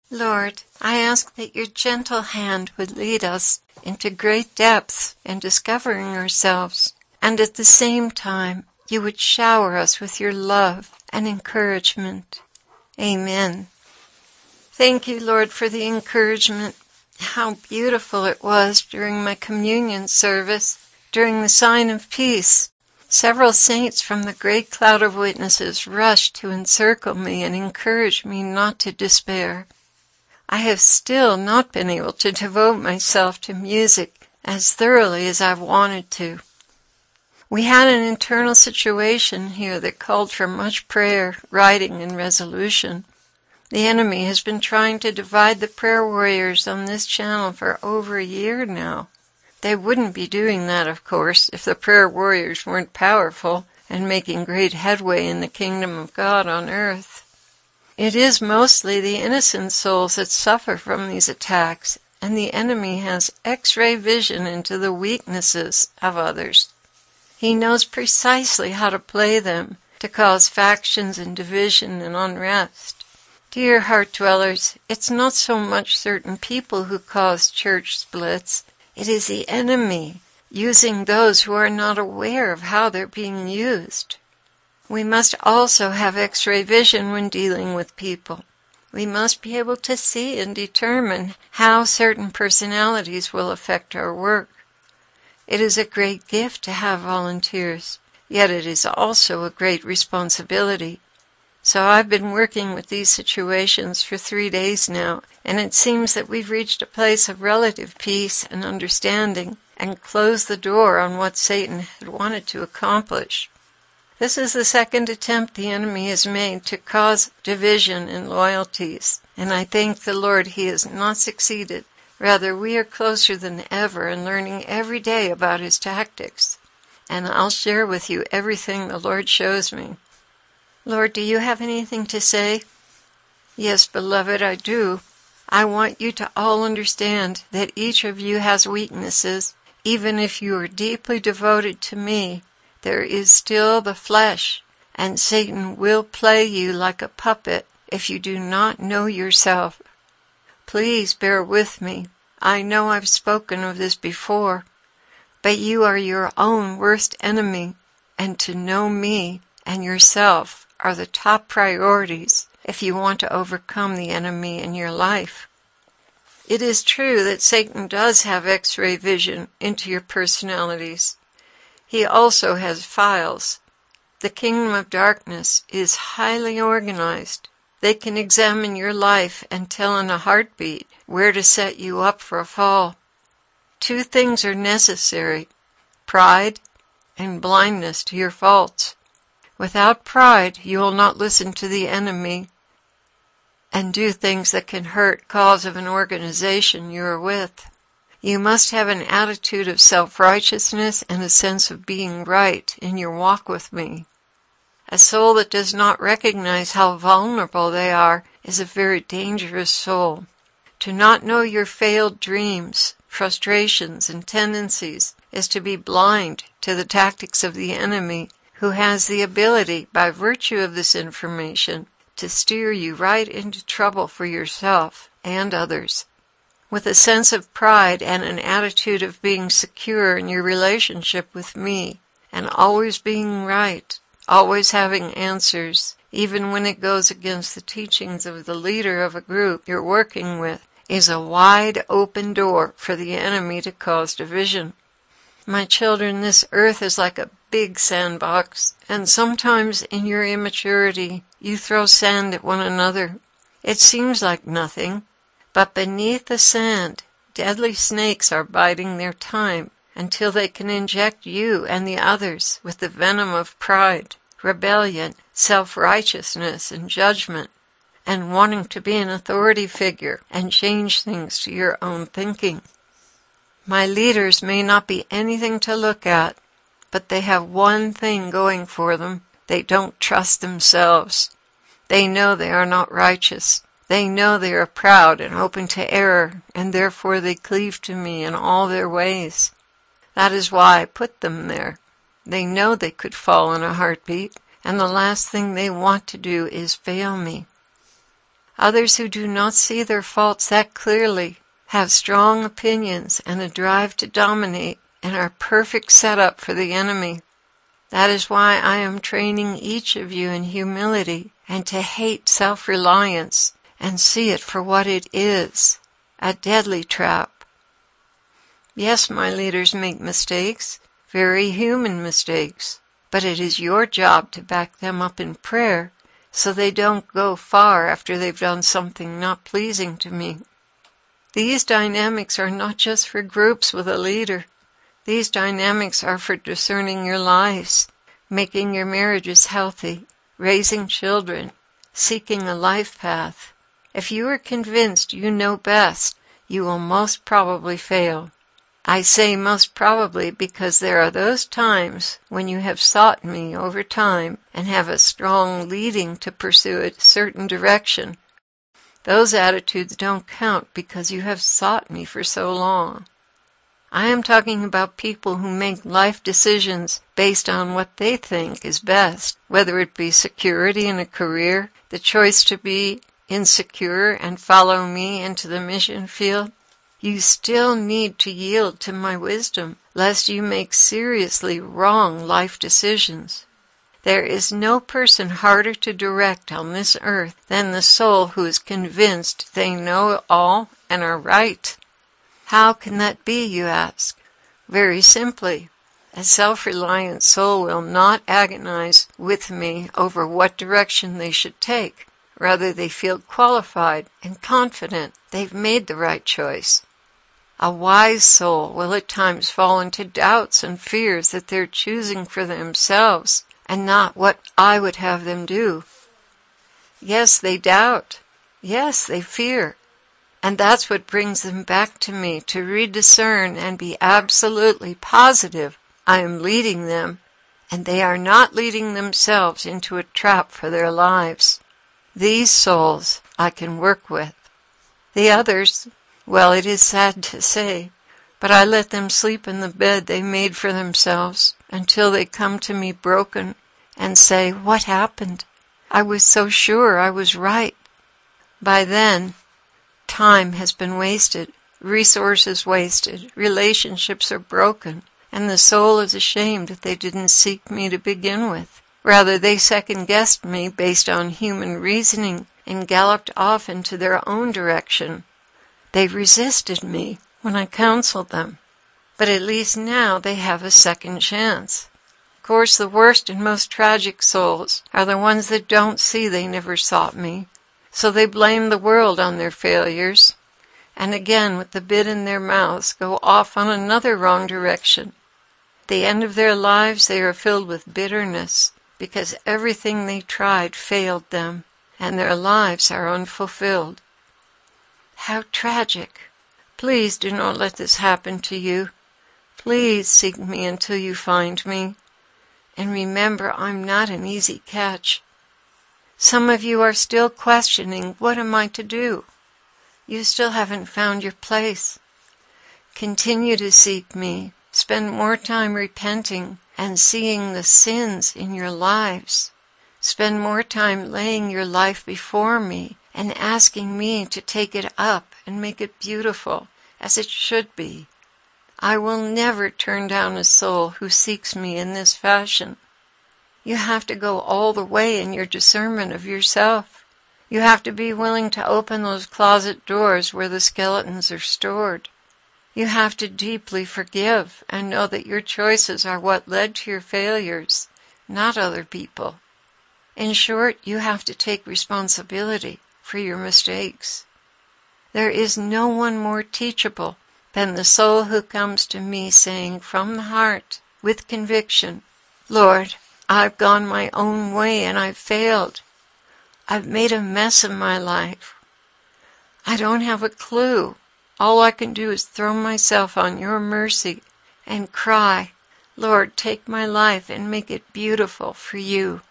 Lord, I ask that your gentle hand would lead us into great depths in discovering ourselves, and at the same time you would shower us with your love and encouragement. Amen. Thank you, Lord, for the encouragement. How beautiful it was during my communion service, during the sign of peace. Several saints from the great cloud of witnesses rushed to encircle me and encourage me not to despair. I have still not been able to devote myself to music as thoroughly as I've wanted to. We had an internal situation here that called for much prayer, writing, and resolution. The enemy has been trying to divide the prayer warriors on this channel for over a year now. They wouldn't be doing that, of course, if the prayer warriors weren't powerful and making great headway in the kingdom of God on earth. It is mostly the innocent souls that suffer from these attacks, and the enemy has X-ray vision into the weaknesses of others. He knows precisely how to play them to cause factions and division and unrest. Dear heart dwellers, it's not so much certain people who cause church splits. It is the enemy using those who are not aware of how they're being used. We must also have X-ray vision when dealing with people. We must be able to see and determine how certain personalities will affect our work. It is a great gift to have volunteers, yet it is also a great responsibility. So I've been working with these situations for 3 days now, and it seems that we've reached a place of relative peace and understanding and closed the door on what Satan had wanted to accomplish. This is the second attempt the enemy has made to cause division in loyalties, and I thank the Lord he has not succeeded. Rather, we are closer than ever and learning every day about his tactics, and I'll share with you everything the Lord shows me. Lord, do you have anything to say? Yes, beloved, I do. I want you to all understand that each of you has weaknesses. Even if you are deeply devoted to me, there is still the flesh, and Satan will play you like a puppet if you do not know yourself. Please bear with me. I know I've spoken of this before, but you are your own worst enemy, and to know me and yourself are the top priorities if you want to overcome the enemy in your life. It is true that Satan does have X-ray vision into your personalities. He also has files. The kingdom of darkness is highly organized. They can examine your life and tell in a heartbeat where to set you up for a fall. 2 things are necessary: pride and blindness to your faults. Without pride, you will not listen to the enemy and do things that can hurt cause of an organization you are with. You must have an attitude of self-righteousness and a sense of being right in your walk with me. A soul that does not recognize how vulnerable they are is a very dangerous soul. To not know your failed dreams, frustrations, and tendencies is to be blind to the tactics of the enemy, who has the ability, by virtue of this information, to steer you right into trouble for yourself and others. With a sense of pride and an attitude of being secure in your relationship with me, and always being right, always having answers, even when it goes against the teachings of the leader of a group you're working with, is a wide open door for the enemy to cause division. My children, this earth is like a big sandbox, and sometimes in your immaturity you throw sand at one another. It seems like nothing, but beneath the sand, deadly snakes are biding their time until they can inject you and the others with the venom of pride, rebellion, self-righteousness, and judgment, and wanting to be an authority figure and change things to your own thinking. My leaders may not be anything to look at, but they have one thing going for them: they don't trust themselves. They know they are not righteous. They know they are proud and open to error, and therefore they cleave to me in all their ways. That is why I put them there. They know they could fall in a heartbeat, and the last thing they want to do is fail me. Others who do not see their faults that clearly have strong opinions and a drive to dominate and are perfect setup for the enemy. That is why I am training each of you in humility and to hate self-reliance and see it for what it is, a deadly trap. Yes, my leaders make mistakes, very human mistakes, but it is your job to back them up in prayer so they don't go far after they've done something not pleasing to me. These dynamics are not just for groups with a leader. These dynamics are for discerning your lives, making your marriages healthy, raising children, seeking a life path. If you are convinced you know best, you will most probably fail. I say most probably because there are those times when you have sought me over time and have a strong leading to pursue a certain direction. Those attitudes don't count because you have sought me for so long. I am talking about people who make life decisions based on what they think is best, whether it be security in a career, the choice to be insecure and follow me into the mission field. You still need to yield to my wisdom, lest you make seriously wrong life decisions. There is no person harder to direct on this earth than the soul who is convinced they know all and are right. How can that be, you ask? Very simply. A self-reliant soul will not agonize with me over what direction they should take. Rather, they feel qualified and confident they've made the right choice. A wise soul will at times fall into doubts and fears that they're choosing for themselves and not what I would have them do. Yes, they doubt. Yes, they fear. And that's what brings them back to me to rediscern and be absolutely positive I am leading them, and they are not leading themselves into a trap for their lives. These souls I can work with. The others, well, it is sad to say, but I let them sleep in the bed they made for themselves until they come to me broken and say, "What happened? I was so sure I was right." By then, time has been wasted, resources wasted, relationships are broken, and the soul is ashamed that they didn't seek me to begin with. Rather, they second-guessed me based on human reasoning and galloped off into their own direction. They resisted me when I counseled them, but at least now they have a second chance. Of course, the worst and most tragic souls are the ones that don't see they never sought me, so they blame the world on their failures, and again with the bit in their mouths go off on another wrong direction. At the end of their lives they are filled with bitterness because everything they tried failed them, and their lives are unfulfilled. How tragic! Please do not let this happen to you. Please seek me until you find me. And remember, I'm not an easy catch. Some of you are still questioning, what am I to do? You still haven't found your place. Continue to seek me. Spend more time repenting and seeing the sins in your lives. Spend more time laying your life before me and asking me to take it up and make it beautiful as it should be. I will never turn down a soul who seeks me in this fashion. You have to go all the way in your discernment of yourself. You have to be willing to open those closet doors where the skeletons are stored. You have to deeply forgive and know that your choices are what led to your failures, not other people. In short, you have to take responsibility for your mistakes. There is no one more teachable than the soul who comes to me saying from the heart, with conviction, "Lord, I've gone my own way and I've failed. I've made a mess of my life. I don't have a clue. All I can do is throw myself on your mercy and cry, 'Lord, take my life and make it beautiful for you.'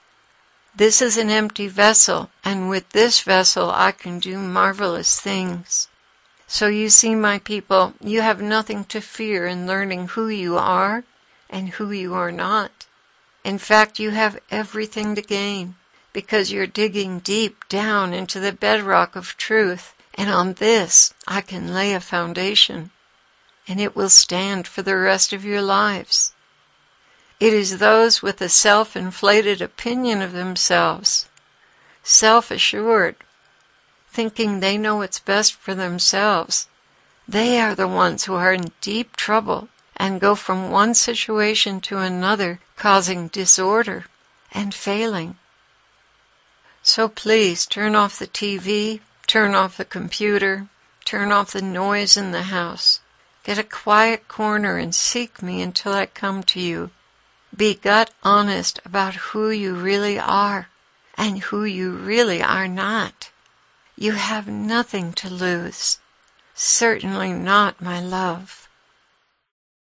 This is an empty vessel, and with this vessel I can do marvelous things. So you see, my people, you have nothing to fear in learning who you are and who you are not. In fact, you have everything to gain. because you're digging deep down into the bedrock of truth, and on this I can lay a foundation, and it will stand for the rest of your lives. It is those with a self-inflated opinion of themselves, self-assured, thinking they know what's best for themselves. They are the ones who are in deep trouble and go from one situation to another, causing disorder and failing. So please turn off the TV, turn off the computer, turn off the noise in the house. Get a quiet corner and seek me until I come to you. Be gut honest about who you really are and who you really are not. You have nothing to lose. Certainly not my love.